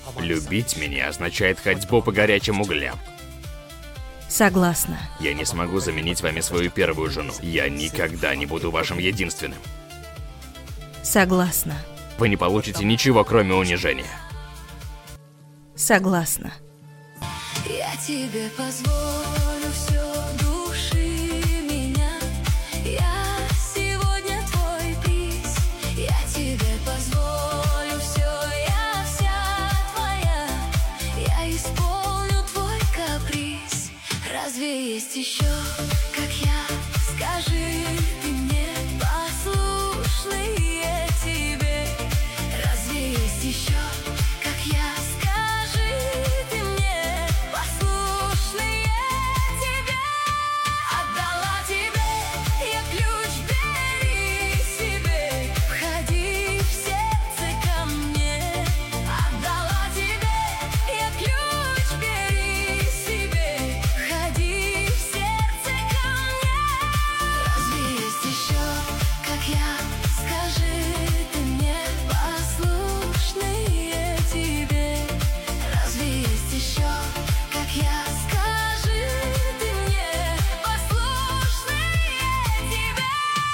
Любить меня означает ходьбу по горячим углям. Согласна. Я не смогу заменить вами свою первую жену. Я никогда не буду вашим единственным. Согласна. Вы не получите ничего, кроме унижения. Согласна. Я тебе позволю все души меня. Я сегодня твой приз. Я тебе позволю все, я вся твоя. Я исполню твой каприз. Разве есть еще, как я? Скажи ты мне, послушные тебе. Разве есть еще, как я? Скажи ты мне, послушные тебе. Отдала тебе я ключ, бери себе. Входи в сердце ко мне. Отдала тебе я ключ, бери себе. Входи в сердце ко мне. Разве есть еще, как я? Скажи ты мне, послушные тебе. Разве есть еще, как я? Скажи ты мне, послушные тебе.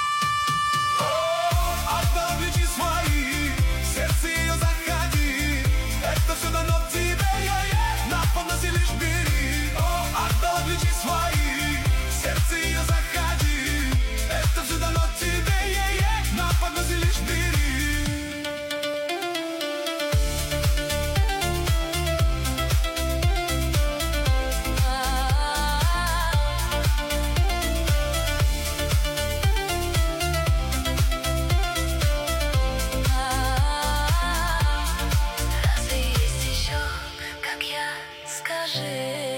Отдал ключи свои, в сердце ее заходи. Это все дано тебе, на подносе лишь бери. Отдал ключи свои, в сердце ее заходи. Это все дано тебе, на подносе лишь бери. Разве есть еще, как я? Скажи.